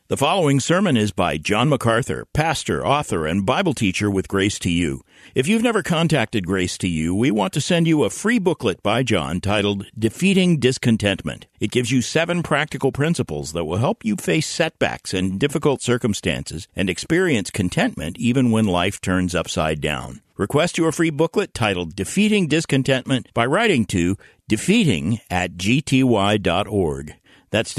The following sermon is by John MacArthur, pastor, author, and Bible teacher with Grace to You. If you've never contacted Grace to You, we want to send you a free booklet by John titled Defeating Discontentment. It gives you 7 practical principles that will help you face setbacks and difficult circumstances and experience contentment even when life turns upside down. Request your free booklet titled Defeating Discontentment by writing to defeating@gty.org. That's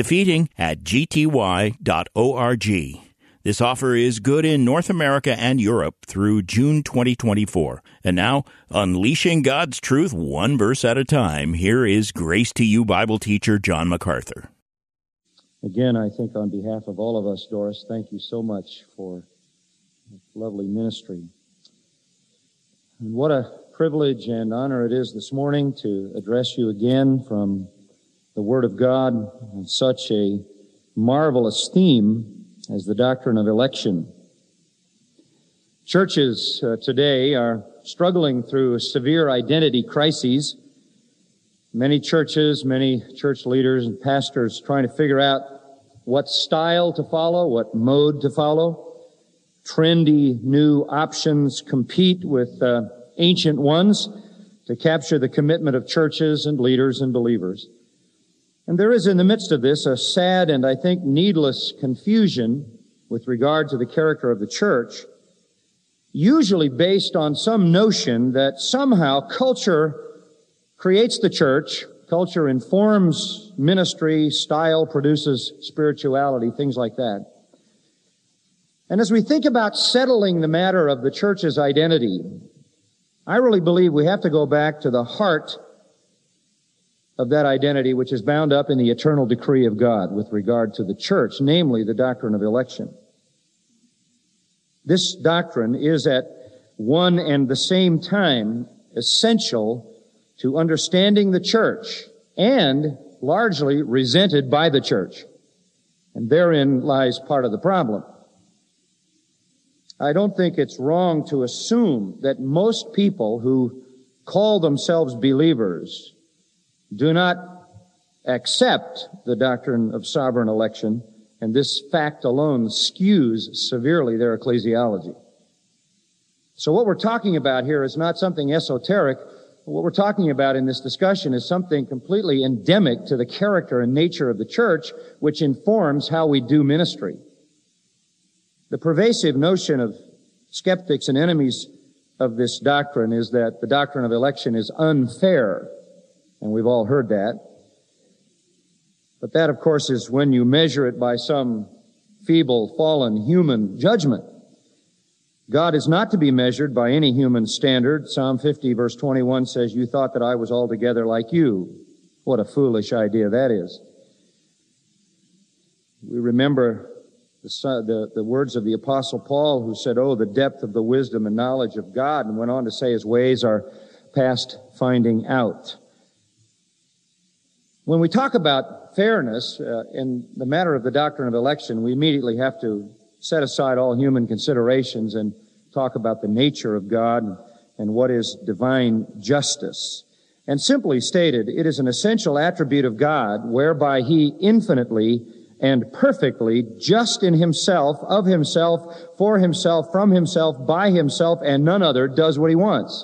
defeating@gty.org. This offer is good in North America and Europe through June 2024. And now, unleashing God's truth one verse at a time, here is Grace to You Bible teacher John MacArthur. Again, I think on behalf of all of us, Doris, thank you so much for lovely ministry. And what a privilege and honor it is this morning to address you again from the Word of God on such a marvelous theme as the doctrine of election. Churches today are struggling through severe identity crises. Many churches, many church leaders and pastors trying to figure out what style to follow, what mode to follow. Trendy new options compete with ancient ones to capture the commitment of churches and leaders and believers. And there is in the midst of this a sad and I think needless confusion with regard to the character of the church, usually based on some notion that somehow culture creates the church, culture informs ministry, style produces spirituality, things like that. And as we think about settling the matter of the church's identity, I really believe we have to go back to the heart of that identity which is bound up in the eternal decree of God with regard to the church, namely the doctrine of election. This doctrine is at one and the same time essential to understanding the church and largely resented by the church. And therein lies part of the problem. I don't think it's wrong to assume that most people who call themselves believers do not accept the doctrine of sovereign election, and this fact alone skews severely their ecclesiology. So what we're talking about here is not something esoteric. What we're talking about in this discussion is something completely endemic to the character and nature of the church, which informs how we do ministry. The pervasive notion of skeptics and enemies of this doctrine is that the doctrine of election is unfair. And we've all heard that. But that, of course, is when you measure it by some feeble, fallen human judgment. God is not to be measured by any human standard. Psalm 50, verse 21 says, "You thought that I was altogether like you." What a foolish idea that is. We remember the words of the Apostle Paul, who said, "Oh, the depth of the wisdom and knowledge of God," and went on to say, "His ways are past finding out." When we talk about fairness in the matter of the doctrine of election, we immediately have to set aside all human considerations and talk about the nature of God and what is divine justice. And simply stated, it is an essential attribute of God whereby He infinitely and perfectly, just in Himself, of Himself, for Himself, from Himself, by Himself, and none other, does what He wants.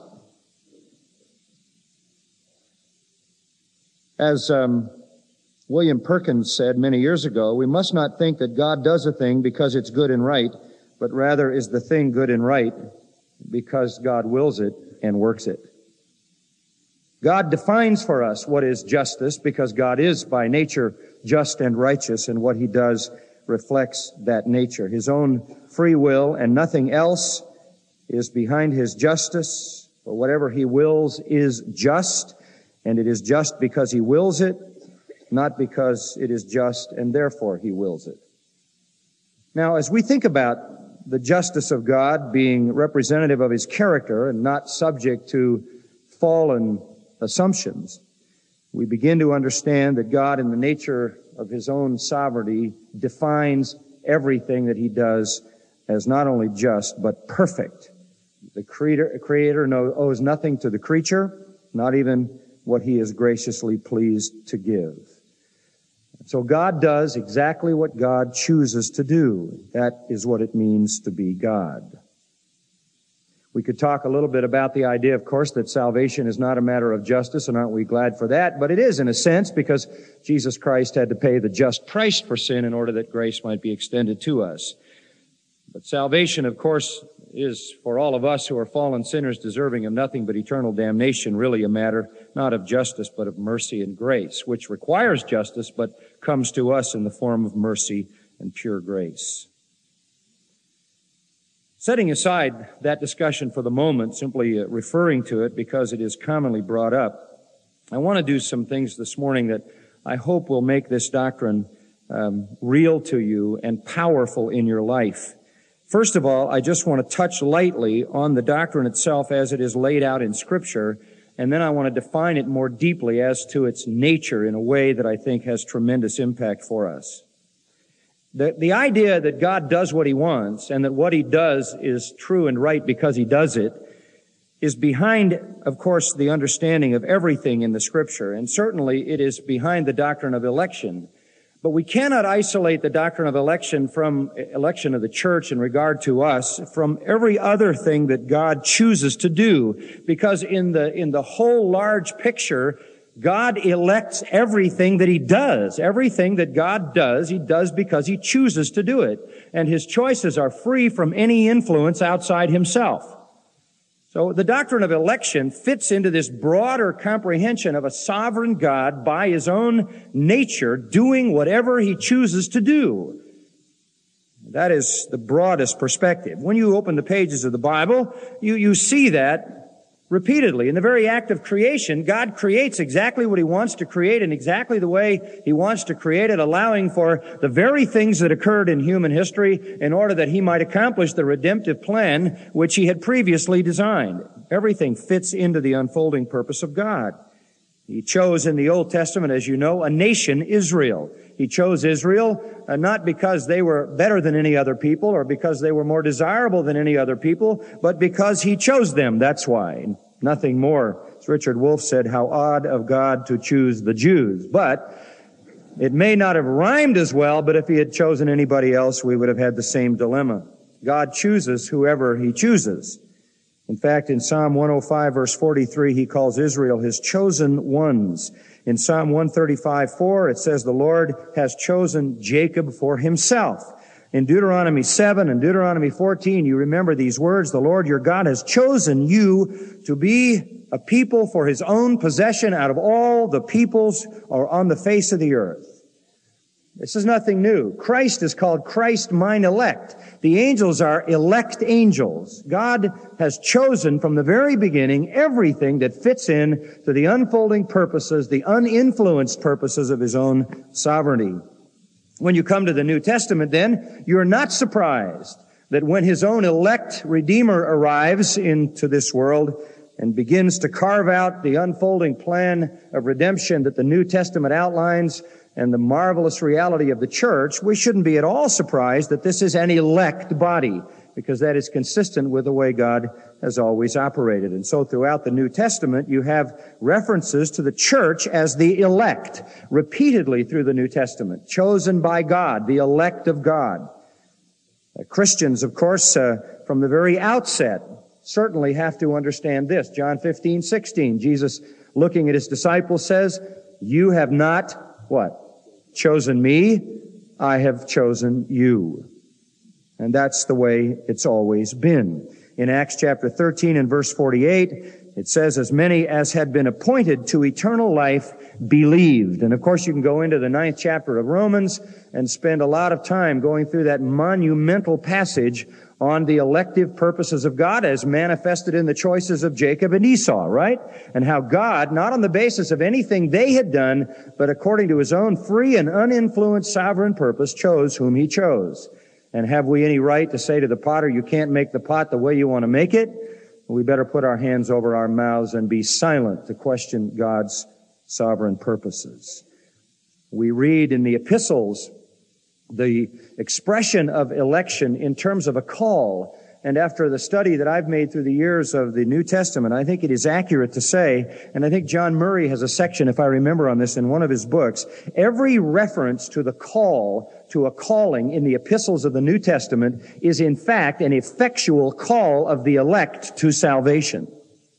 As William Perkins said many years ago, we must not think that God does a thing because it's good and right, but rather is the thing good and right because God wills it and works it. God defines for us what is justice because God is by nature just and righteous, and what He does reflects that nature. His own free will and nothing else is behind His justice, for whatever He wills is just, and it is just because He wills it, not because it is just and therefore He wills it. Now, as we think about the justice of God being representative of His character and not subject to fallen assumptions, we begin to understand that God, in the nature of His own sovereignty, defines everything that He does as not only just, but perfect. The Creator owes nothing to the creature, not even what He is graciously pleased to give. So God does exactly what God chooses to do. That is what it means to be God. We could talk a little bit about the idea, of course, that salvation is not a matter of justice, and aren't we glad for that? But it is in a sense, because Jesus Christ had to pay the just price for sin in order that grace might be extended to us. But salvation, of course, is for all of us who are fallen sinners deserving of nothing but eternal damnation, really a matter not of justice but of mercy and grace, which requires justice but comes to us in the form of mercy and pure grace. Setting aside that discussion for the moment, simply referring to it because it is commonly brought up, I want to do some things this morning that I hope will make this doctrine real to you and powerful in your life. First of all, I just want to touch lightly on the doctrine itself as it is laid out in Scripture, and then I want to define it more deeply as to its nature in a way that I think has tremendous impact for us. The idea that God does what He wants and that what He does is true and right because He does it is behind, of course, the understanding of everything in the Scripture, and certainly it is behind the doctrine of election. But we cannot isolate the doctrine of election from election of the church in regard to us from every other thing that God chooses to do, because in the whole large picture, God elects everything that He does. Everything that God does, He does because He chooses to do it. And His choices are free from any influence outside Himself. So the doctrine of election fits into this broader comprehension of a sovereign God by His own nature doing whatever He chooses to do. That is the broadest perspective. When you open the pages of the Bible, you see that repeatedly. In the very act of creation, God creates exactly what He wants to create in exactly the way He wants to create it, allowing for the very things that occurred in human history in order that He might accomplish the redemptive plan which He had previously designed. Everything fits into the unfolding purpose of God. He chose in the Old Testament, as you know, a nation, Israel. He chose Israel not because they were better than any other people or because they were more desirable than any other people, but because He chose them. That's why. Nothing more. As Richard Wolff said, how odd of God to choose the Jews. But it may not have rhymed as well, but if He had chosen anybody else, we would have had the same dilemma. God chooses whoever He chooses. In fact, in Psalm 105, verse 43, He calls Israel His chosen ones. In Psalm 135:4, it says, the Lord has chosen Jacob for Himself. In Deuteronomy 7 and Deuteronomy 14, you remember these words, the Lord your God has chosen you to be a people for His own possession out of all the peoples or on the face of the earth. This is nothing new. Christ is called Christ mine elect. The angels are elect angels. God has chosen from the very beginning everything that fits in to the unfolding purposes, the uninfluenced purposes of His own sovereignty. When you come to the New Testament, then, you're not surprised that when His own elect Redeemer arrives into this world and begins to carve out the unfolding plan of redemption that the New Testament outlines and the marvelous reality of the church, we shouldn't be at all surprised that this is an elect body, because that is consistent with the way God has always operated. And so throughout the New Testament, you have references to the church as the elect, repeatedly through the New Testament, chosen by God, the elect of God. Christians, of course, from the very outset, certainly have to understand this. John 15:16, Jesus, looking at His disciples, says, you have not, what? Chosen me, I have chosen you. And that's the way it's always been. In Acts chapter 13 and verse 48, it says, as many as had been appointed to eternal life believed. And of course you can go into the 9th chapter of Romans and spend a lot of time going through that monumental passage on the elective purposes of God as manifested in the choices of Jacob and Esau, right? And how God, not on the basis of anything they had done, but according to His own free and uninfluenced sovereign purpose, chose whom He chose. And have we any right to say to the potter, you can't make the pot the way you want to make it? We better put our hands over our mouths and be silent to question God's sovereign purposes. We read in the epistles the expression of election in terms of a call And after the study that I've made through the years of the New Testament, I think it is accurate to say, and I think John Murray has a section, if I remember on this, in one of his books, every reference to the call, to a calling in the epistles of the New Testament is in fact an effectual call of the elect to salvation.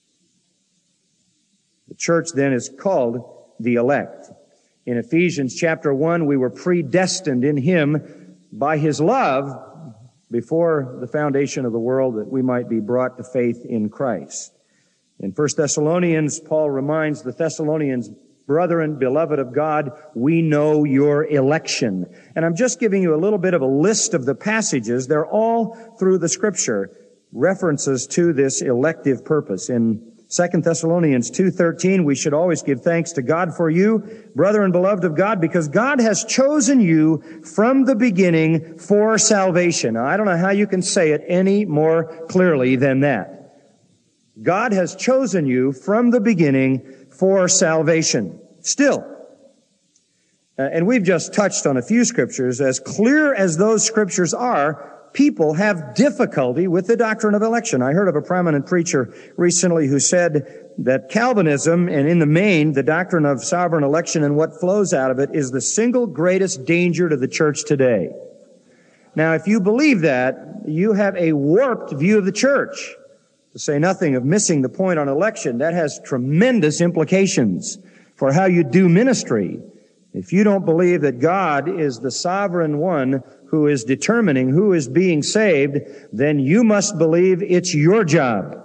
The church then is called the elect. In Ephesians chapter 1, we were predestined in Him by His love before the foundation of the world that we might be brought to faith in Christ. In 1 Thessalonians, Paul reminds the Thessalonians, brethren, beloved of God, we know your election. And I'm just giving you a little bit of a list of the passages. They're all through the Scripture, references to this elective purpose. In 2 Thessalonians 2:13, we should always give thanks to God for you, brethren beloved of God, because God has chosen you from the beginning for salvation. Now, I don't know how you can say it any more clearly than that. God has chosen you from the beginning for salvation. Still, and we've just touched on a few scriptures, as clear as those scriptures are, people have difficulty with the doctrine of election. I heard of a prominent preacher recently who said that Calvinism, and in the main, the doctrine of sovereign election and what flows out of it, is the single greatest danger to the church today. Now, if you believe that, you have a warped view of the church. To say nothing of missing the point on election, that has tremendous implications for how you do ministry. If you don't believe that God is the sovereign one who is determining who is being saved, then you must believe it's your job.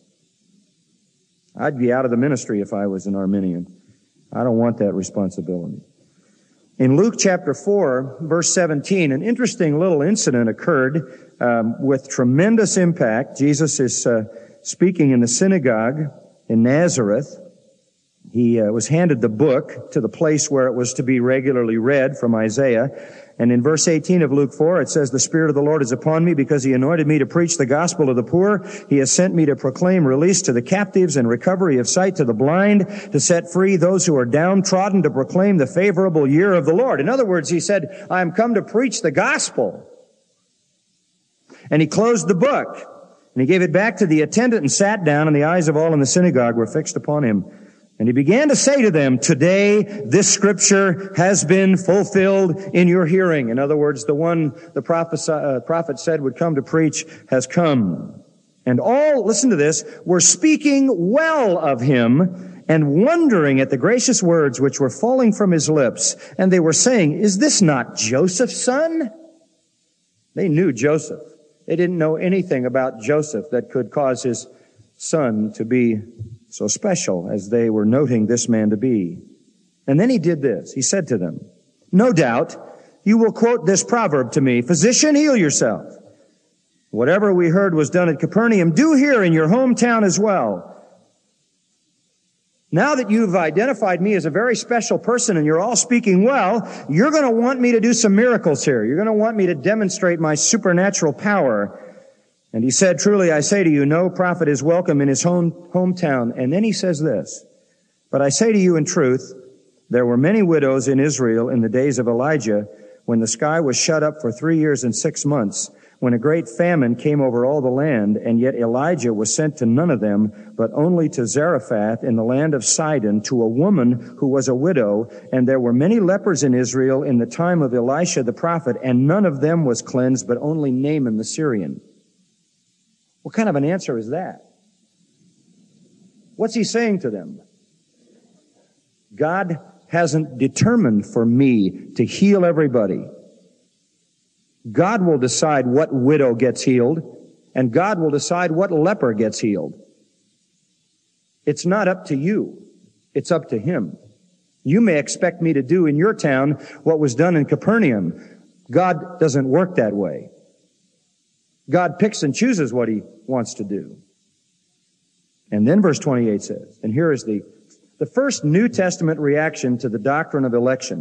I'd be out of the ministry if I was an Arminian. I don't want that responsibility. In Luke chapter 4, verse 17, an interesting little incident occurred with tremendous impact. Jesus is speaking in the synagogue in Nazareth. He was handed the book to the place where it was to be regularly read from Isaiah. And in verse 18 of Luke 4, it says, "The Spirit of the Lord is upon me because He anointed me to preach the gospel to the poor. He has sent me to proclaim release to the captives and recovery of sight to the blind, to set free those who are downtrodden, to proclaim the favorable year of the Lord." In other words, He said, I am come to preach the gospel. And He closed the book, and He gave it back to the attendant and sat down, and the eyes of all in the synagogue were fixed upon Him. And He began to say to them, "Today this scripture has been fulfilled in your hearing." In other words, the one the prophet said would come to preach has come. And all, listen to this, were speaking well of Him and wondering at the gracious words which were falling from His lips. And they were saying, "Is this not Joseph's son?" They knew Joseph. They didn't know anything about Joseph that could cause his son to be so special as they were noting this man to be. And then He did this. He said to them, "No doubt you will quote this proverb to me, 'Physician, heal yourself. Whatever we heard was done at Capernaum, do here in your hometown as well.' Now that you've identified me as a very special person and you're all speaking well, you're going to want me to do some miracles here. You're going to want me to demonstrate my supernatural power." And He said, "Truly I say to you, no prophet is welcome in his hometown." And then He says this, "But I say to you in truth, there were many widows in Israel in the days of Elijah, when the sky was shut up for 3 years and 6 months, when a great famine came over all the land, and yet Elijah was sent to none of them, but only to Zarephath in the land of Sidon, to a woman who was a widow. And there were many lepers in Israel in the time of Elisha the prophet, and none of them was cleansed, but only Naaman the Syrian." What kind of an answer is that? What's He saying to them? God hasn't determined for me to heal everybody. God will decide what widow gets healed, and God will decide what leper gets healed. It's not up to you. It's up to Him. You may expect me to do in your town what was done in Capernaum. God doesn't work that way. God picks and chooses what He wants to do. And then verse 28 says, and here is the first New Testament reaction to the doctrine of election.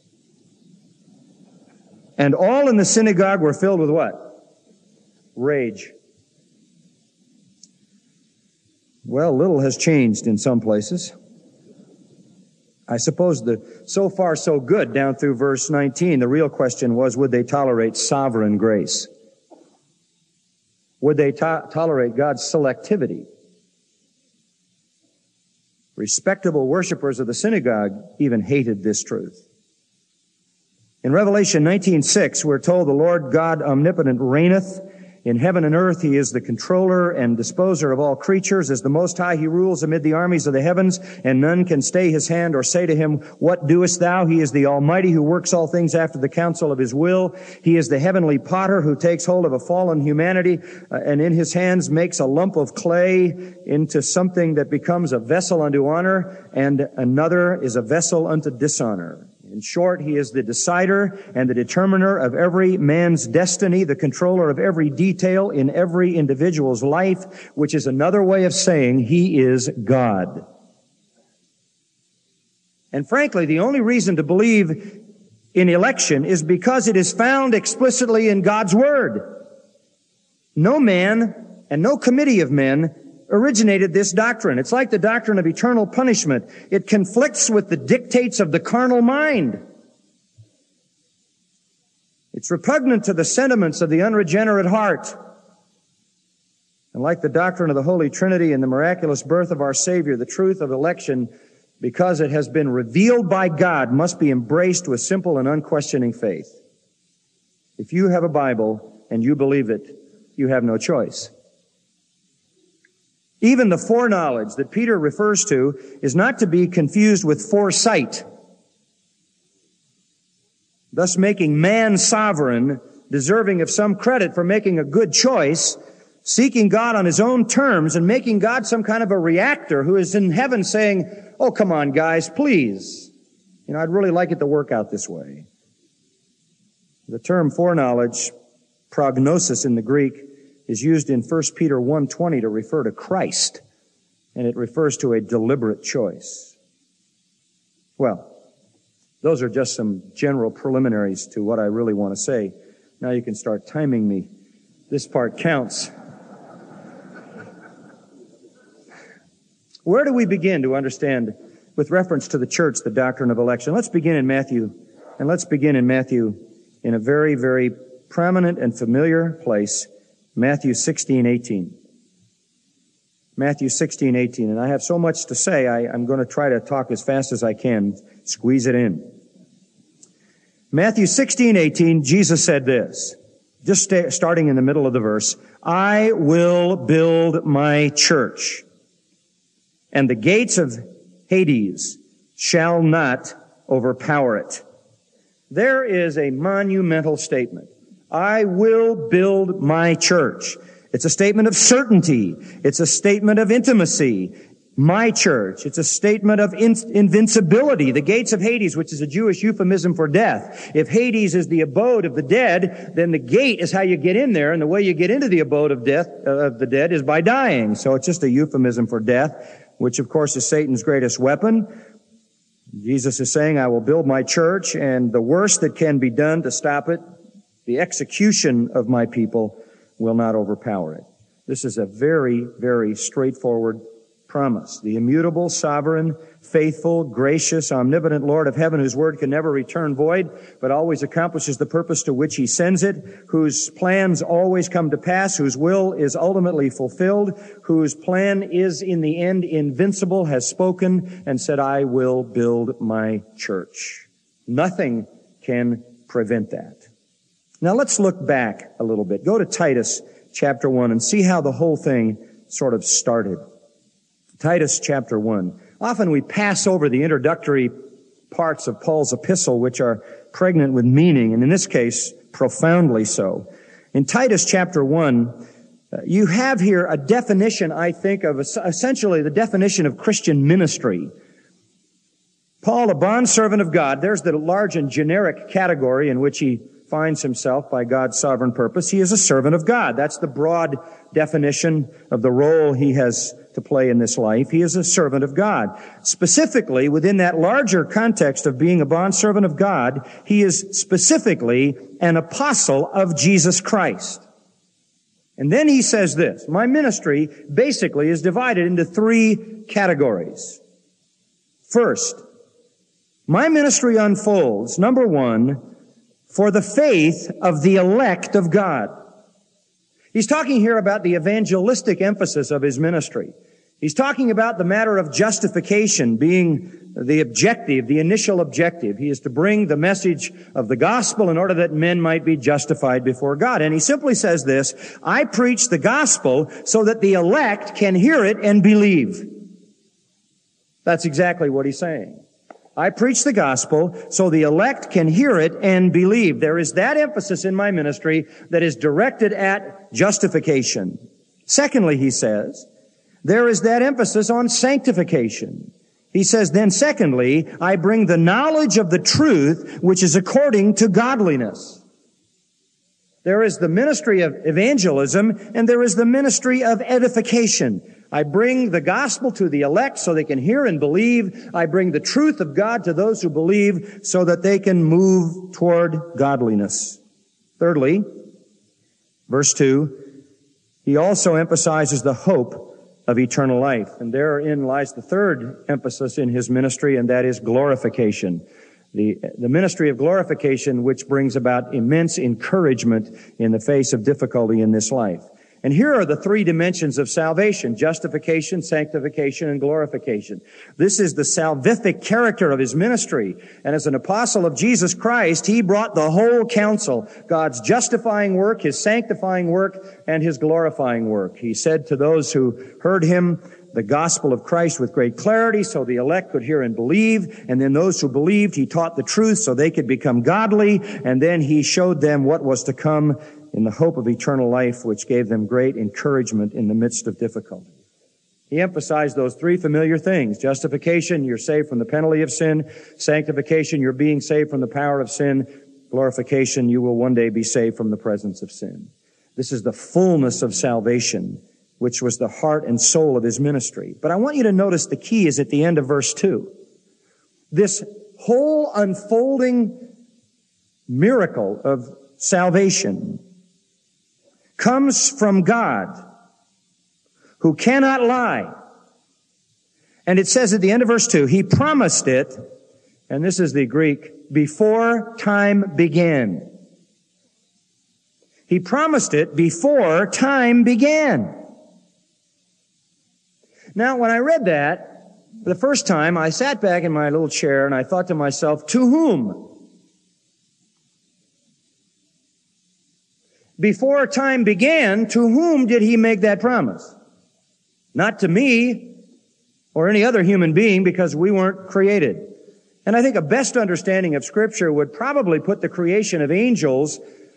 "And all in the synagogue were filled with" what? Rage. Well, little has changed in some places. I suppose the so far so good down through verse 19, the real question was, would they tolerate sovereign grace? Would they tolerate God's selectivity? Respectable worshipers of the synagogue even hated this truth. In Revelation 19:6, we're told the Lord God omnipotent reigneth. In heaven and earth, He is the controller and disposer of all creatures. As the Most High, He rules amid the armies of the heavens, and none can stay His hand or say to Him, "What doest thou?" He is the Almighty who works all things after the counsel of His will. He is the heavenly potter who takes hold of a fallen humanity and in His hands makes a lump of clay into something that becomes a vessel unto honor, and another is a vessel unto dishonor. In short, He is the decider and the determiner of every man's destiny, the controller of every detail in every individual's life, which is another way of saying He is God. And frankly, the only reason to believe in election is because it is found explicitly in God's Word. No man and no committee of men originated this doctrine. It's like the doctrine of eternal punishment. It conflicts with the dictates of the carnal mind. It's repugnant to the sentiments of the unregenerate heart. And like the doctrine of the Holy Trinity and the miraculous birth of our Savior, the truth of election, because it has been revealed by God, must be embraced with simple and unquestioning faith. If you have a Bible and you believe it, you have no choice. Even the foreknowledge that Peter refers to is not to be confused with foresight, thus making man sovereign, deserving of some credit for making a good choice, seeking God on His own terms and making God some kind of a reactor who is in heaven saying, "Oh, come on, guys, please. I'd really like it to work out this way." The term foreknowledge, prognosis in the Greek, is used in 1 Peter 1:20 to refer to Christ, and it refers to a deliberate choice. Well, those are just some general preliminaries to what I really want to say. Now you can start timing me. This part counts. Where do we begin to understand, with reference to the church, the doctrine of election? Let's begin in Matthew, and let's begin in Matthew in a very, very prominent and familiar place, Matthew 16:18. Matthew 16:18. And I have so much to say, I'm going to try to talk as fast as I can, squeeze it in. Matthew 16:18, Jesus said this, just starting in the middle of the verse, "I will build my church, and the gates of Hades shall not overpower it." There is a monumental statement. I will build my church. It's a statement of certainty. It's a statement of intimacy. My church. It's a statement of invincibility. The gates of Hades, which is a Jewish euphemism for death. If Hades is the abode of the dead, then the gate is how you get in there, and the way you get into the abode of death, of the dead, is by dying. So it's just a euphemism for death, which of course is Satan's greatest weapon. Jesus is saying, I will build my church, and the worst that can be done to stop it, the execution of my people, will not overpower it. This is a very, very straightforward promise. The immutable, sovereign, faithful, gracious, omnipotent Lord of heaven, whose word can never return void, but always accomplishes the purpose to which He sends it, whose plans always come to pass, whose will is ultimately fulfilled, whose plan is in the end invincible, has spoken and said, I will build my church. Nothing can prevent that. Now let's look back a little bit. Go to Titus chapter 1 and see how the whole thing sort of started. Titus chapter 1. Often we pass over the introductory parts of Paul's epistle, which are pregnant with meaning, and in this case, profoundly so. In Titus chapter 1, you have here a definition, I think, of essentially the definition of Christian ministry. Paul, a bondservant of God, there's the large and generic category in which he finds himself by God's sovereign purpose. He is a servant of God. That's the broad definition of the role he has to play in this life. He is a servant of God. Specifically, within that larger context of being a bondservant of God, he is specifically an apostle of Jesus Christ. And then he says this, my ministry basically is divided into three categories. First, my ministry unfolds, number one, for the faith of the elect of God. He's talking here about the evangelistic emphasis of his ministry. He's talking about the matter of justification being the objective, the initial objective. He is to bring the message of the gospel in order that men might be justified before God. And he simply says this, I preach the gospel so that the elect can hear it and believe. That's exactly what he's saying. I preach the gospel so the elect can hear it and believe. There is that emphasis in my ministry that is directed at justification. Secondly, he says, there is that emphasis on sanctification. He says, then secondly, I bring the knowledge of the truth which is according to godliness. There is the ministry of evangelism and there is the ministry of edification. I bring the gospel to the elect so they can hear and believe. I bring the truth of God to those who believe so that they can move toward godliness. Thirdly, verse 2, he also emphasizes the hope of eternal life. And therein lies the third emphasis in his ministry, and that is glorification. The ministry of glorification, which brings about immense encouragement in the face of difficulty in this life. And here are the three dimensions of salvation: justification, sanctification, and glorification. This is the salvific character of his ministry. And as an apostle of Jesus Christ, he brought the whole counsel, God's justifying work, his sanctifying work, and his glorifying work. He said to those who heard him the gospel of Christ with great clarity so the elect could hear and believe. And then those who believed, he taught the truth so they could become godly. And then he showed them what was to come in the hope of eternal life, which gave them great encouragement in the midst of difficulty. He emphasized those three familiar things. Justification, you're saved from the penalty of sin. Sanctification, you're being saved from the power of sin. Glorification, you will one day be saved from the presence of sin. This is the fullness of salvation, which was the heart and soul of his ministry. But I want you to notice the key is at the end of verse 2. This whole unfolding miracle of salvation comes from God, who cannot lie. And it says at the end of verse 2, he promised it, and this is the Greek, before time began. He promised it before time began. Now, when I read that the first time, I sat back in my little chair and I thought to myself, to whom? Before time began, to whom did he make that promise? Not to me or any other human being, because we weren't created. And I think a best understanding of Scripture would probably put the creation of angels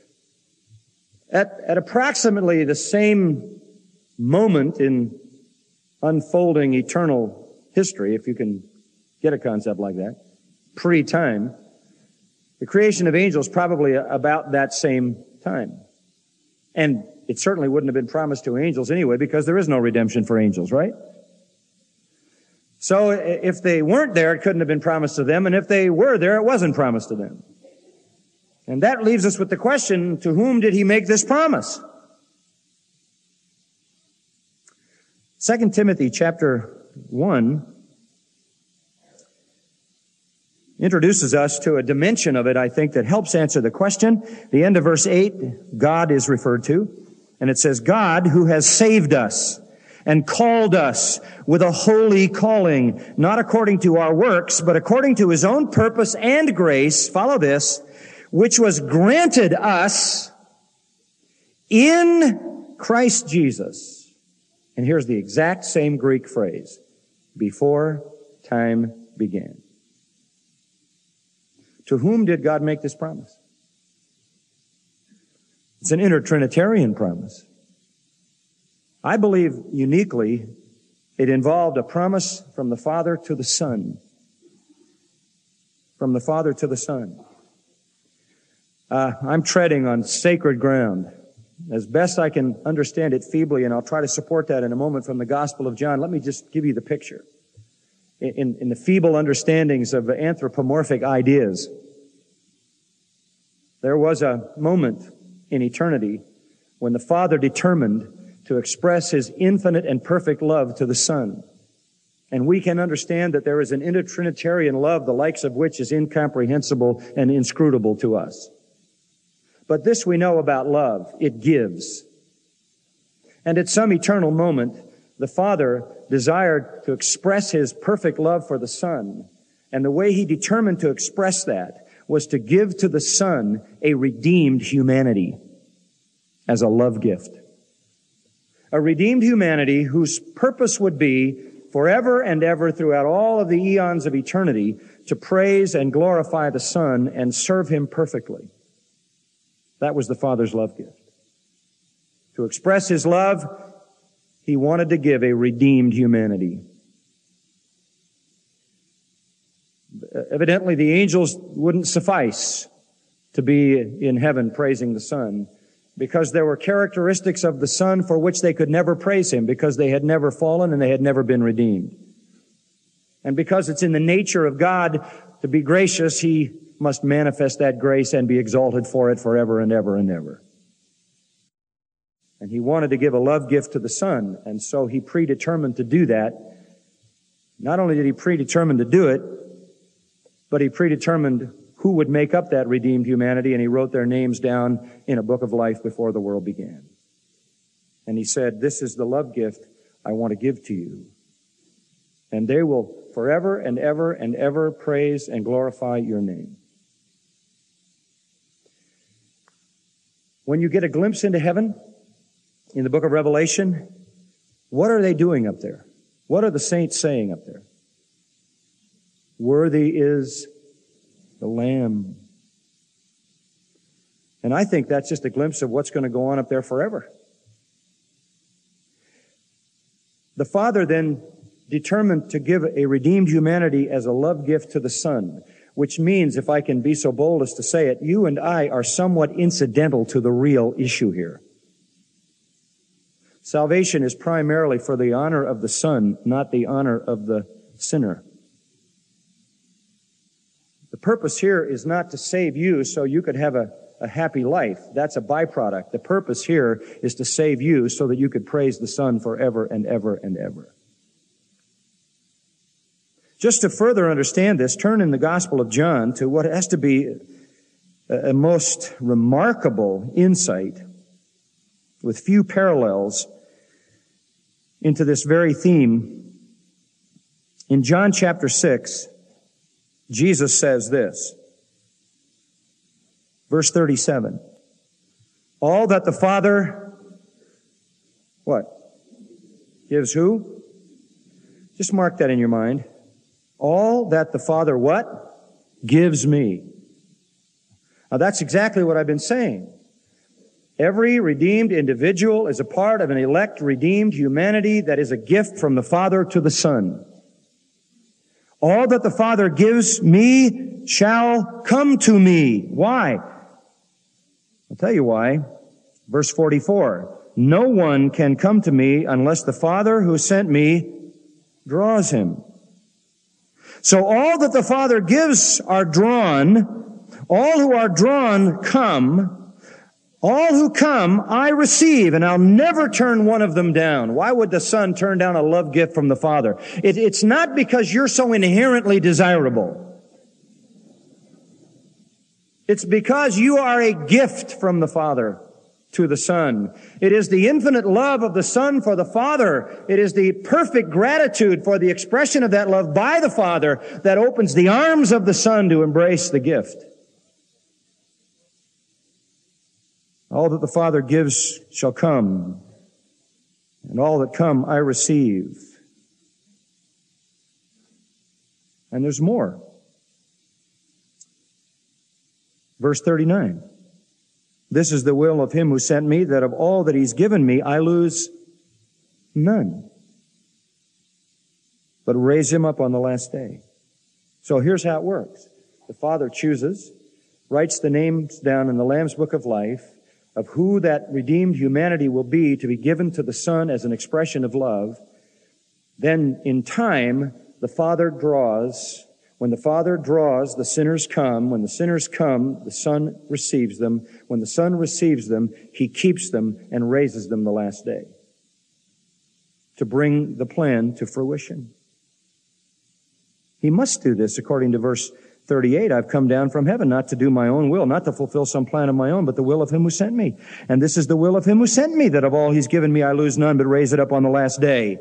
at approximately the same moment in unfolding eternal history, if you can get a concept like that, pre-time. The creation of angels probably about that same time. And it certainly wouldn't have been promised to angels anyway, because there is no redemption for angels, right? So if they weren't there, it couldn't have been promised to them. And if they were there, it wasn't promised to them. And that leaves us with the question, to whom did he make this promise? 2 Timothy chapter 1 introduces us to a dimension of it, I think, that helps answer the question. The end of verse 8, God is referred to. And it says, God who has saved us and called us with a holy calling, not according to our works, but according to his own purpose and grace, follow this, which was granted us in Christ Jesus. And here's the exact same Greek phrase, before time began. To whom did God make this promise? It's an intertrinitarian promise. I believe uniquely it involved a promise from the Father to the Son. From the Father to the Son. I'm treading on sacred ground. As best I can understand it feebly, and I'll try to support that in a moment from the Gospel of John, let me just give you the picture. In the feeble understandings of anthropomorphic ideas, there was a moment in eternity when the Father determined to express his infinite and perfect love to the Son. And we can understand that there is an intertrinitarian love, the likes of which is incomprehensible and inscrutable to us. But this we know about love. It gives. And at some eternal moment, the Father desired to express His perfect love for the Son. And the way He determined to express that was to give to the Son a redeemed humanity as a love gift. A redeemed humanity whose purpose would be forever and ever throughout all of the eons of eternity to praise and glorify the Son and serve Him perfectly. That was the Father's love gift. To express His love, He wanted to give a redeemed humanity. Evidently, the angels wouldn't suffice to be in heaven praising the Son, because there were characteristics of the Son for which they could never praise Him, because they had never fallen and they had never been redeemed. And because it's in the nature of God to be gracious, He must manifest that grace and be exalted for it forever and ever and ever. And He wanted to give a love gift to the Son, and so He predetermined to do that. Not only did He predetermine to do it, but He predetermined who would make up that redeemed humanity, and He wrote their names down in a book of life before the world began. And He said, "This is the love gift I want to give to you. And they will forever and ever praise and glorify your name." When you get a glimpse into heaven, in the book of Revelation, what are they doing up there? What are the saints saying up there? Worthy is the Lamb. And I think that's just a glimpse of what's going to go on up there forever. The Father then determined to give a redeemed humanity as a love gift to the Son, which means, if I can be so bold as to say it, you and I are somewhat incidental to the real issue here. Salvation is primarily for the honor of the Son, not the honor of the sinner. The purpose here is not to save you so you could have a happy life. That's a byproduct. The purpose here is to save you so that you could praise the Son forever and ever and ever. Just to further understand this, turn in the Gospel of John to what has to be a most remarkable insight with few parallels into this very theme. In John chapter 6, Jesus says this, verse 37, all that the Father, what? Gives who? Just mark that in your mind. All that the Father, what? Gives me. Now that's exactly what I've been saying. Every redeemed individual is a part of an elect, redeemed humanity that is a gift from the Father to the Son. All that the Father gives me shall come to me. Why? I'll tell you why. Verse 44. No one can come to me unless the Father who sent me draws him. So all that the Father gives are drawn. All who are drawn come. All who come, I receive, and I'll never turn one of them down. Why would the Son turn down a love gift from the Father? It's not because you're so inherently desirable. It's because you are a gift from the Father to the Son. It is the infinite love of the Son for the Father. It is the perfect gratitude for the expression of that love by the Father that opens the arms of the Son to embrace the gift. All that the Father gives shall come, and all that come I receive. And there's more. Verse 39. This is the will of him who sent me, that of all that he's given me, I lose none, but raise him up on the last day. So here's how it works. The Father chooses, writes the names down in the Lamb's Book of Life, of who that redeemed humanity will be to be given to the Son as an expression of love. Then in time, the Father draws. When the Father draws, the sinners come. When the sinners come, the Son receives them. When the Son receives them, He keeps them and raises them the last day to bring the plan to fruition. He must do this according to verse 38, I've come down from heaven not to do my own will, not to fulfill some plan of my own, but the will of him who sent me. And this is the will of him who sent me, that of all he's given me I lose none, but raise it up on the last day.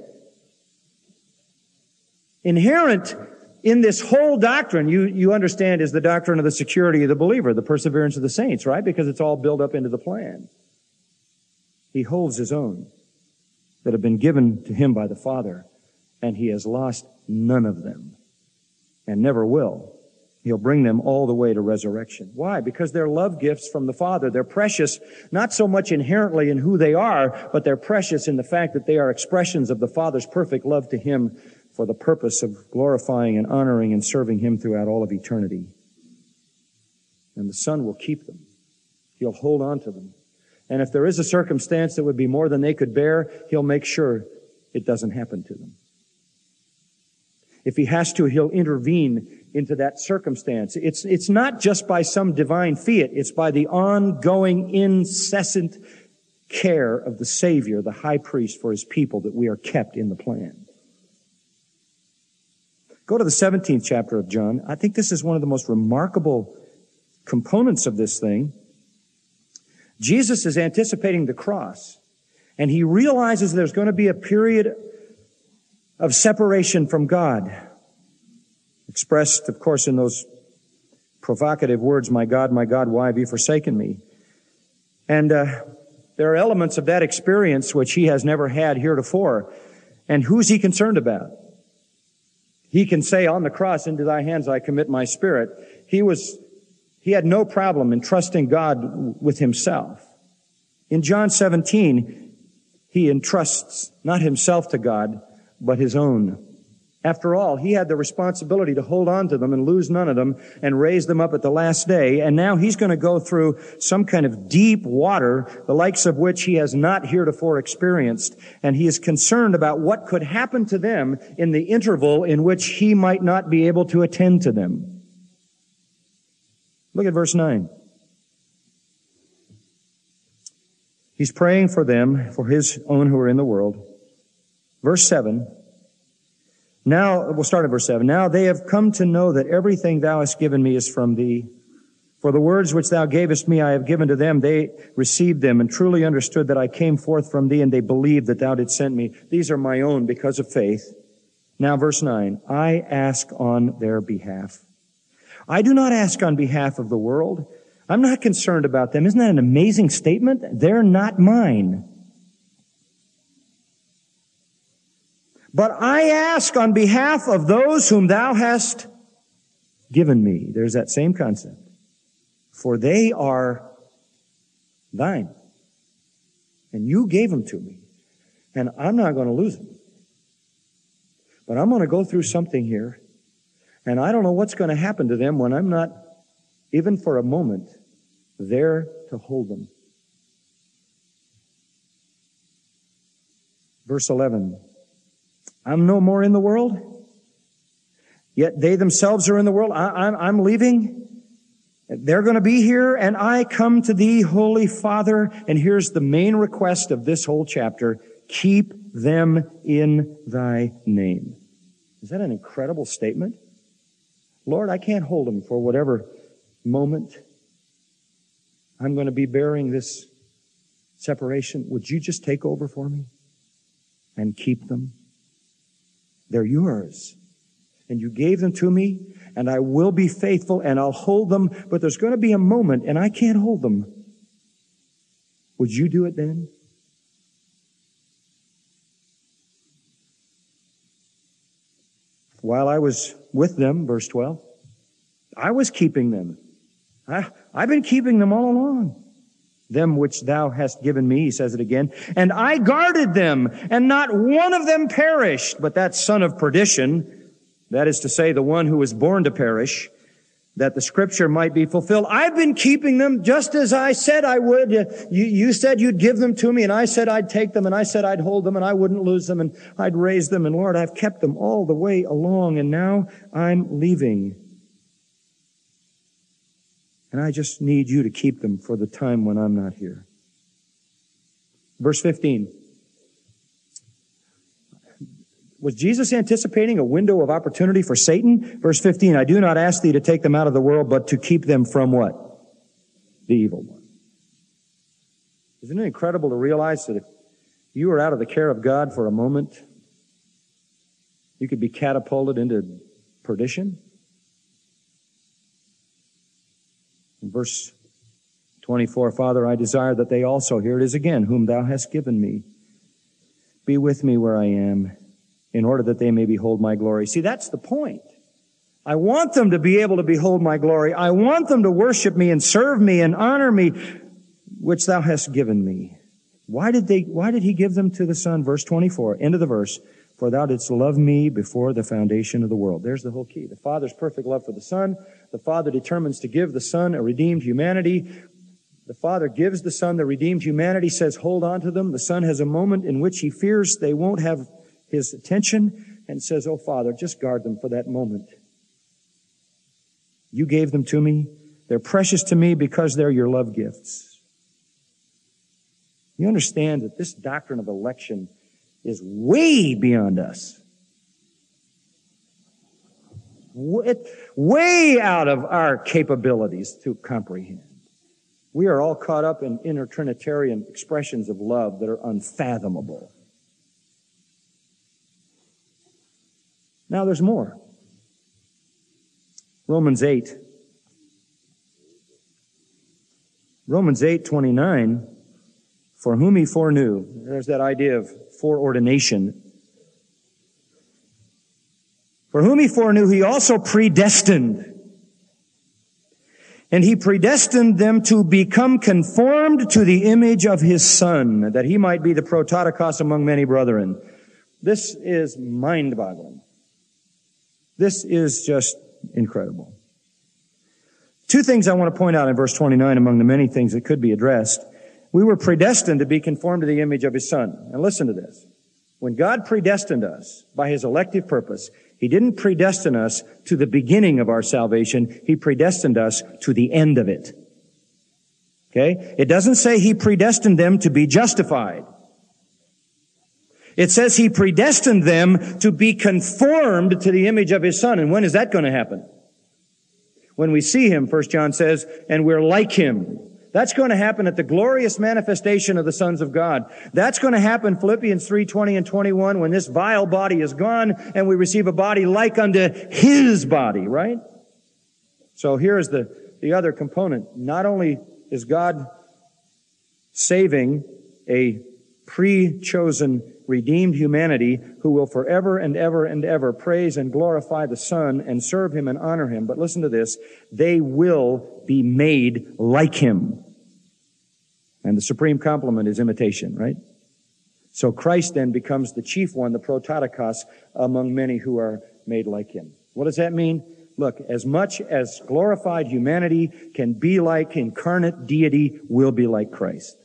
Inherent in this whole doctrine, you understand, is the doctrine of the security of the believer, the perseverance of the saints, right? Because it's all built up into the plan. He holds his own that have been given to him by the Father, and he has lost none of them, and never will. He'll bring them all the way to resurrection. Why? Because they're love gifts from the Father. They're precious, not so much inherently in who they are, but they're precious in the fact that they are expressions of the Father's perfect love to him for the purpose of glorifying and honoring and serving him throughout all of eternity. And the Son will keep them. He'll hold on to them. And if there is a circumstance that would be more than they could bear, he'll make sure it doesn't happen to them. If he has to, he'll intervene into that circumstance. It's not just by some divine fiat. It's by the ongoing, incessant care of the Savior, the high priest for his people, that we are kept in the plan. Go to the 17th chapter of John. I think this is one of the most remarkable components of this thing. Jesus is anticipating the cross, and he realizes there's going to be a period of separation from God, expressed, of course, in those provocative words, my God, why have you forsaken me? And there are elements of that experience which he has never had heretofore. And who's he concerned about? He can say on the cross, into thy hands I commit my spirit. He had no problem in trusting God with himself. In John 17, he entrusts not himself to God, but his own. After all, he had the responsibility to hold on to them and lose none of them and raise them up at the last day. And now he's going to go through some kind of deep water, the likes of which he has not heretofore experienced. And he is concerned about what could happen to them in the interval in which he might not be able to attend to them. Look at verse 9. He's praying for them, for his own who are in the world. Verse 7. Now, we'll start at verse 7. Now they have come to know that everything thou hast given me is from thee. For the words which thou gavest me I have given to them. They received them and truly understood that I came forth from thee, and they believed that thou didst send me. These are my own because of faith. Now verse 9. I ask on their behalf. I do not ask on behalf of the world. I'm not concerned about them. Isn't that an amazing statement? They're not mine. But I ask on behalf of those whom thou hast given me. There's that same concept. For they are thine. And you gave them to me. And I'm not going to lose them. But I'm going to go through something here. And I don't know what's going to happen to them when I'm not, even for a moment, there to hold them. Verse 11. I'm no more in the world, yet they themselves are in the world. I'm leaving. They're going to be here, and I come to thee, Holy Father. And here's the main request of this whole chapter. Keep them in thy name. Is that an incredible statement? Lord, I can't hold them for whatever moment I'm going to be bearing this separation. Would you just take over for me and keep them? They're yours. And you gave them to me, and I will be faithful, and I'll hold them, but there's going to be a moment, and I can't hold them. Would you do it then? While I was with them, verse 12, I was keeping them. I've been keeping them all along. Them which thou hast given me, he says it again. And I guarded them, and not one of them perished. But that son of perdition, that is to say, the one who was born to perish, that the scripture might be fulfilled. I've been keeping them just as I said I would. You said you'd give them to me, and I said I'd take them, and I said I'd hold them, and I wouldn't lose them, and I'd raise them. And Lord, I've kept them all the way along, and now I'm leaving. And I just need you to keep them for the time when I'm not here. Verse 15. Was Jesus anticipating a window of opportunity for Satan? Verse 15, I do not ask thee to take them out of the world, but to keep them from what? The evil one. Isn't it incredible to realize that if you were out of the care of God for a moment, you could be catapulted into perdition? In verse 24, Father, I desire that they also, here it is again, whom thou hast given me, be with me where I am, in order that they may behold my glory. See, that's the point. I want them to be able to behold my glory. I want them to worship me and serve me and honor me, which thou hast given me. Why did he give them to the Son? Verse 24, end of the verse. For thou didst love me before the foundation of the world. There's the whole key. The Father's perfect love for the Son. The Father determines to give the Son a redeemed humanity. The Father gives the Son the redeemed humanity, says, hold on to them. The Son has a moment in which he fears they won't have his attention and says, oh, Father, just guard them for that moment. You gave them to me. They're precious to me because they're your love gifts. You understand that this doctrine of election is way beyond us. Way out of our capabilities to comprehend. We are all caught up in intertrinitarian expressions of love that are unfathomable. Now there's more. Romans 8:29, for whom he foreknew. There's that idea of foreordination. For whom he foreknew, he also predestined. And he predestined them to become conformed to the image of his Son, that he might be the prototokos among many brethren. This is mind-boggling. This is just incredible. Two things I want to point out in verse 29 among the many things that could be addressed. We were predestined to be conformed to the image of his Son. And listen to this. When God predestined us by his elective purpose, he didn't predestine us to the beginning of our salvation. He predestined us to the end of it. Okay? It doesn't say he predestined them to be justified. It says he predestined them to be conformed to the image of his Son. And when is that going to happen? When we see him, 1 John says, and we're like him. That's going to happen at the glorious manifestation of the sons of God. That's going to happen, Philippians 3:20 and 21, when this vile body is gone and we receive a body like unto his body, right? So here's the other component. Not only is God saving a pre-chosen, redeemed humanity who will forever and ever and ever praise and glorify the Son and serve him and honor him, but listen to this, they will be made like him. And the supreme complement is imitation, right? So Christ then becomes the chief one, the prototokos, among many who are made like him. What does that mean? Look, as much as glorified humanity can be like incarnate deity, will be like Christ.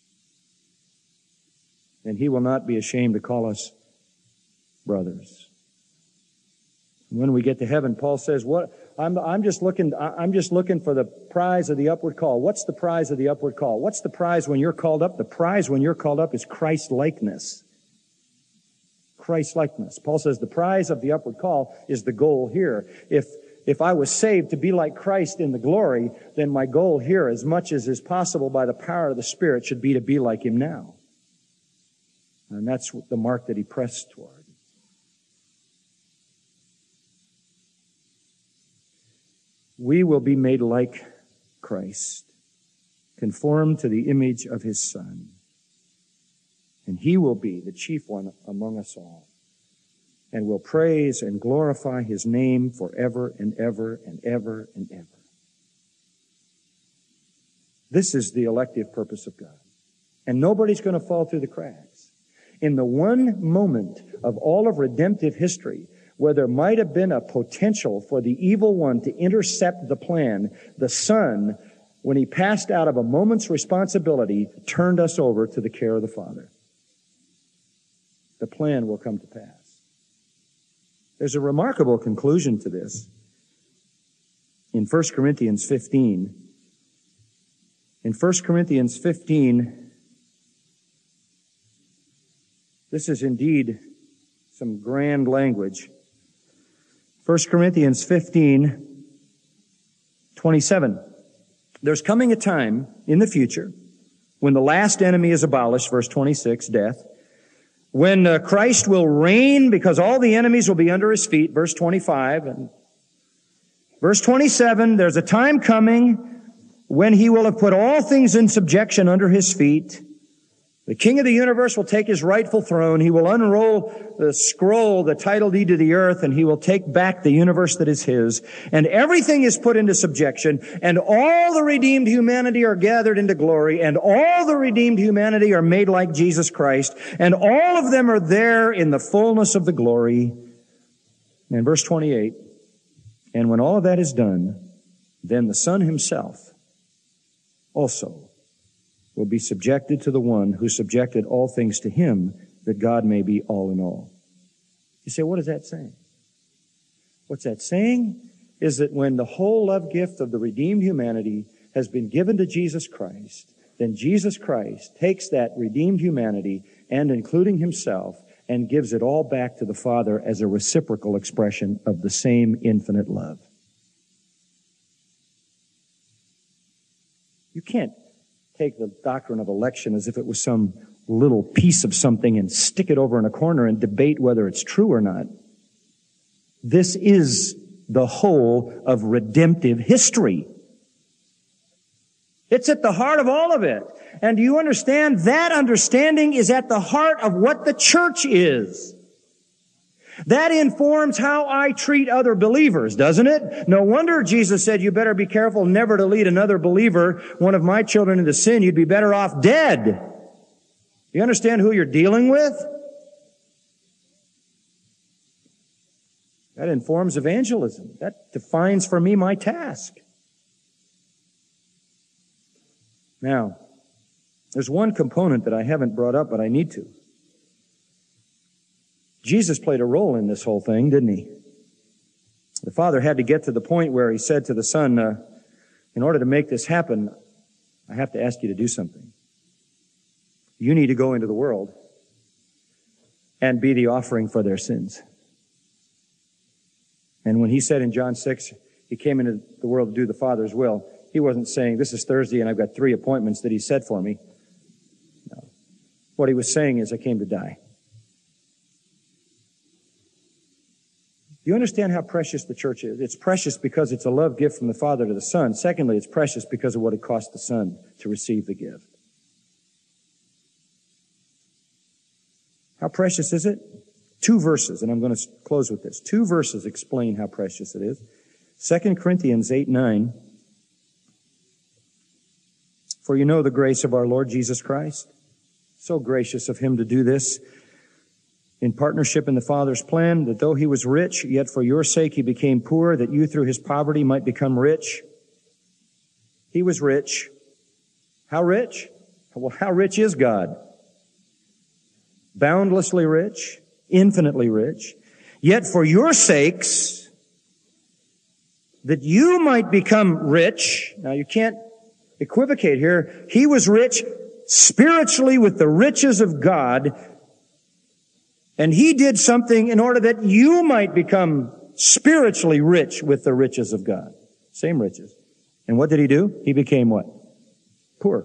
And he will not be ashamed to call us brothers. When we get to heaven, Paul says, "What? I'm just looking for the prize of the upward call." What's the prize of the upward call? What's the prize when you're called up? The prize when you're called up is Christ-likeness. Christ-likeness. Paul says the prize of the upward call is the goal here. If I was saved to be like Christ in the glory, then my goal here, as much as is possible by the power of the Spirit, should be to be like him now. And that's the mark that he pressed toward. We will be made like Christ, conformed to the image of his Son. And he will be the chief one among us all, and will praise and glorify his name forever and ever and ever and ever. This is the elective purpose of God. And nobody's going to fall through the cracks. In the one moment of all of redemptive history where there might have been a potential for the evil one to intercept the plan, the Son, when he passed out of a moment's responsibility, turned us over to the care of the Father. The plan will come to pass. There's a remarkable conclusion to this. In 1 Corinthians 15, this is indeed some grand language. 1 Corinthians 15:27. There's coming a time in the future when the last enemy is abolished, verse 26, death, when Christ will reign because all the enemies will be under His feet, verse 25. And verse 27, there's a time coming when He will have put all things in subjection under His feet. The King of the universe will take His rightful throne. He will unroll the scroll, the title deed to the earth, and He will take back the universe that is His. And everything is put into subjection, and all the redeemed humanity are gathered into glory, and all the redeemed humanity are made like Jesus Christ, and all of them are there in the fullness of the glory. And verse 28, and when all of that is done, then the Son Himself also will be subjected to the one who subjected all things to Him, that God may be all in all. You say, what is that saying? What's that saying is that when the whole love gift of the redeemed humanity has been given to Jesus Christ, then Jesus Christ takes that redeemed humanity and including Himself and gives it all back to the Father as a reciprocal expression of the same infinite love. You can't take the doctrine of election as if it was some little piece of something and stick it over in a corner and debate whether it's true or not. This is the whole of redemptive history. It's at the heart of all of it. And do you understand? That understanding is at the heart of what the church is. That informs how I treat other believers, doesn't it? No wonder Jesus said, you better be careful never to lead another believer, one of my children, into sin. You'd be better off dead. You understand who you're dealing with? That informs evangelism. That defines for me my task. Now, there's one component that I haven't brought up, but I need to. Jesus played a role in this whole thing, didn't He? The Father had to get to the point where He said to the Son, in order to make this happen, I have to ask you to do something. You need to go into the world and be the offering for their sins. And when He said in John 6, He came into the world to do the Father's will, He wasn't saying, this is Thursday and I've got 3 appointments that He set for me. No. What He was saying is, I came to die. You understand how precious the church is? It's precious because it's a love gift from the Father to the Son. Secondly, it's precious because of what it cost the Son to receive the gift. How precious is it? 2 verses, and I'm going to close with this. 2 verses explain how precious it is. 2 Corinthians 8:9. For you know the grace of our Lord Jesus Christ. So gracious of Him to do this in partnership in the Father's plan, that though He was rich, yet for your sake He became poor, that you through His poverty might become rich. He was rich. How rich? Well, how rich is God? Boundlessly rich, infinitely rich. Yet for your sakes, that you might become rich. Now you can't equivocate here. He was rich spiritually with the riches of God, and He did something in order that you might become spiritually rich with the riches of God. Same riches. And what did He do? He became what? Poor.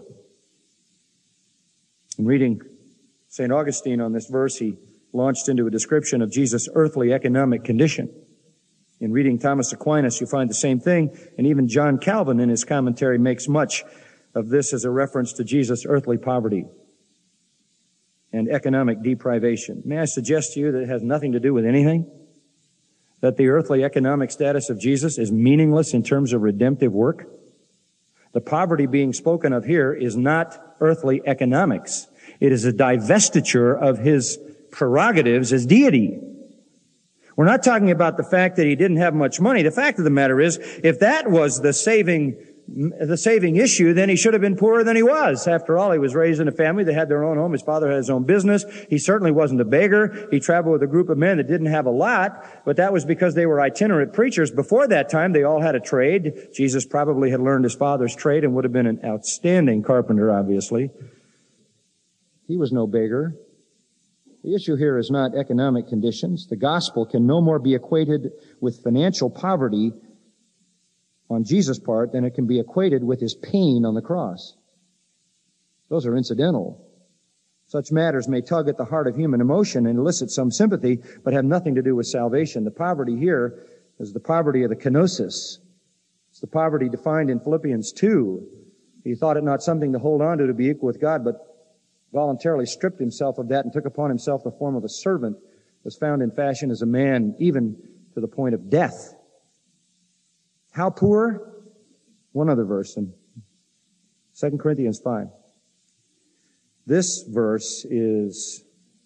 In reading St. Augustine on this verse, he launched into a description of Jesus' earthly economic condition. In reading Thomas Aquinas, you find the same thing, and even John Calvin in his commentary makes much of this as a reference to Jesus' earthly poverty and economic deprivation. May I suggest to you that it has nothing to do with anything? That the earthly economic status of Jesus is meaningless in terms of redemptive work? The poverty being spoken of here is not earthly economics. It is a divestiture of His prerogatives as deity. We're not talking about the fact that He didn't have much money. The fact of the matter is, if that was the saving issue, then He should have been poorer than He was. After all, He was raised in a family that had their own home. His father had his own business. He certainly wasn't a beggar. He traveled with a group of men that didn't have a lot, but that was because they were itinerant preachers. Before that time, they all had a trade. Jesus probably had learned his father's trade and would have been an outstanding carpenter, obviously. He was no beggar. The issue here is not economic conditions. The gospel can no more be equated with financial poverty on Jesus' part than it can be equated with his pain on the cross. Those are incidental. Such matters may tug at the heart of human emotion and elicit some sympathy, but have nothing to do with salvation. The poverty here is the poverty of the kenosis. It's the poverty defined in Philippians 2. He thought it not something to hold on to be equal with God, but voluntarily stripped himself of that and took upon himself the form of a servant, was found in fashion as a man, even to the point of death. How poor? One other verse in 2 Corinthians 5. This verse is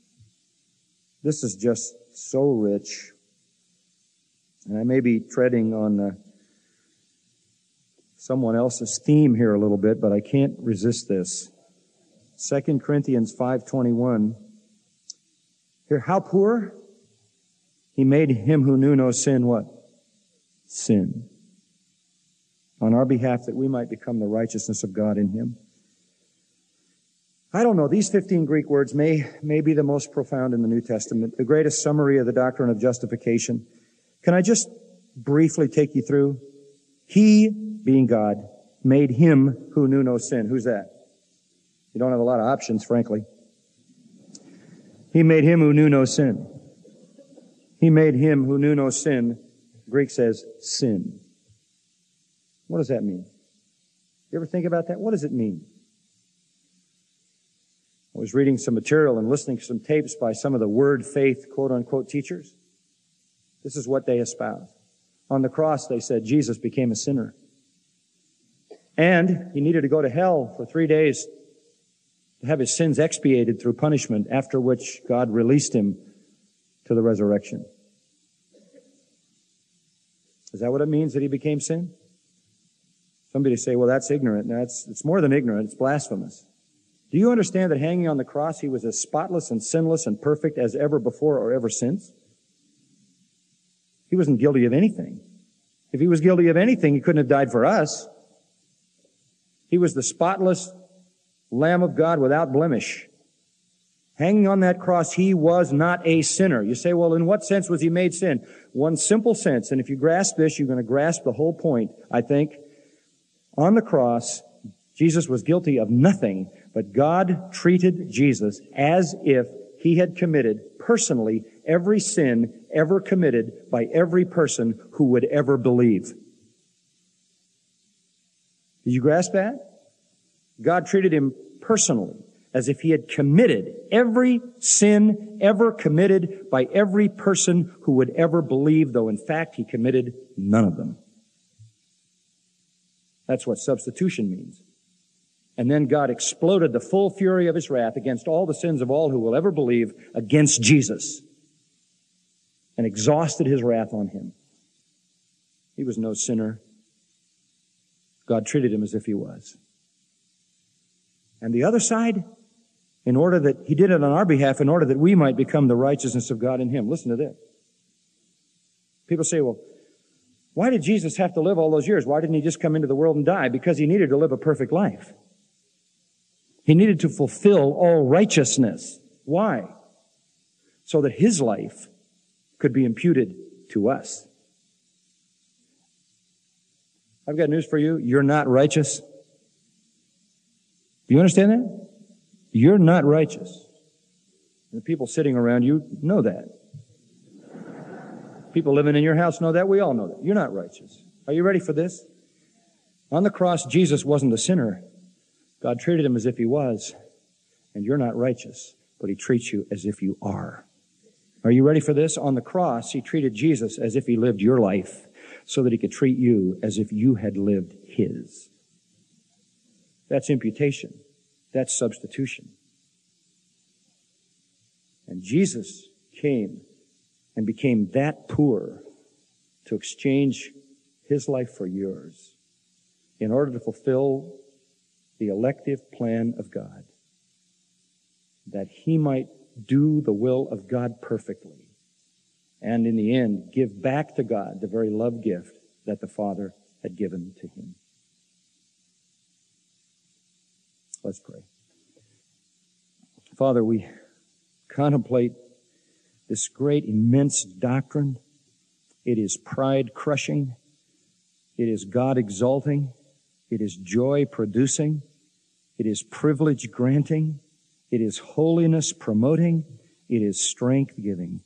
just so rich. And I may be treading on someone else's theme here a little bit, but I can't resist this. 2 Corinthians 5:21. Here, how poor? He made him who knew no sin what? Sin. On our behalf, that we might become the righteousness of God in him. I don't know, these 15 Greek words may be the most profound in the New Testament, the greatest summary of the doctrine of justification. Can I just briefly take you through? He, being God, made him who knew no sin. Who's that? You don't have a lot of options, frankly. He made him who knew no sin. He made him who knew no sin, Greek says, sin. What does that mean? You ever think about that? What does it mean? I was reading some material and listening to some tapes by some of the word faith, quote-unquote, teachers. This is what they espouse. On the cross, they said, Jesus became a sinner. And he needed to go to hell for 3 days to have his sins expiated through punishment, after which God released him to the resurrection. Is that what it means that he became sin? Somebody say, well, that's ignorant. No, it's more than ignorant. It's blasphemous. Do you understand that hanging on the cross, he was as spotless and sinless and perfect as ever before or ever since? He wasn't guilty of anything. If he was guilty of anything, he couldn't have died for us. He was the spotless Lamb of God without blemish. Hanging on that cross, he was not a sinner. You say, well, in what sense was he made sin? One simple sense, and if you grasp this, you're going to grasp the whole point, I think. On the cross, Jesus was guilty of nothing, but God treated Jesus as if he had committed personally every sin ever committed by every person who would ever believe. Did you grasp that? God treated him personally as if he had committed every sin ever committed by every person who would ever believe, though in fact he committed none of them. That's what substitution means. And then God exploded the full fury of his wrath against all the sins of all who will ever believe against Jesus and exhausted his wrath on him. He was no sinner. God treated him as if he was. And the other side, in order that he did it on our behalf, in order that we might become the righteousness of God in him. Listen to this. People say, well, why did Jesus have to live all those years? Why didn't he just come into the world and die? Because he needed to live a perfect life. He needed to fulfill all righteousness. Why? So that his life could be imputed to us. I've got news for you. You're not righteous. Do you understand that? You're not righteous. And the people sitting around you know that. People living in your house know that. We all know that. You're not righteous. Are you ready for this? On the cross, Jesus wasn't a sinner. God treated him as if he was. And you're not righteous, but he treats you as if you are. Are you ready for this? On the cross, he treated Jesus as if he lived your life so that he could treat you as if you had lived his. That's imputation. That's substitution. And Jesus came and became that poor to exchange his life for yours in order to fulfill the elective plan of God, that he might do the will of God perfectly, and in the end give back to God the very love gift that the Father had given to him. Let's pray. Father, we contemplate this great, immense doctrine. It is pride-crushing. It is God-exalting. It is joy-producing. It is privilege-granting. It is holiness-promoting. It is strength-giving.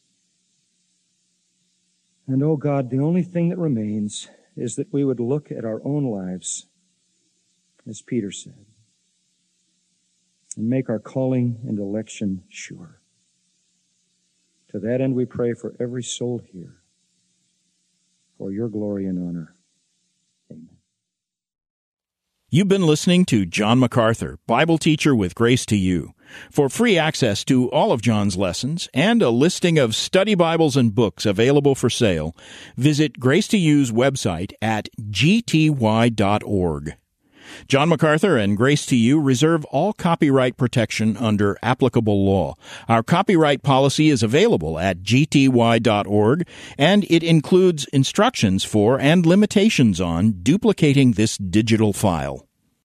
And, oh God, the only thing that remains is that we would look at our own lives, as Peter said, and make our calling and election sure. To that end we pray for every soul here, for your glory and honor. Amen. You've been listening to John MacArthur, Bible teacher with Grace to You. For free access to all of John's lessons and a listing of study Bibles and books available for sale, visit Grace to You's website at gty.org. John MacArthur and Grace to You reserve all copyright protection under applicable law. Our copyright policy is available at gty.org, and it includes instructions for and limitations on duplicating this digital file.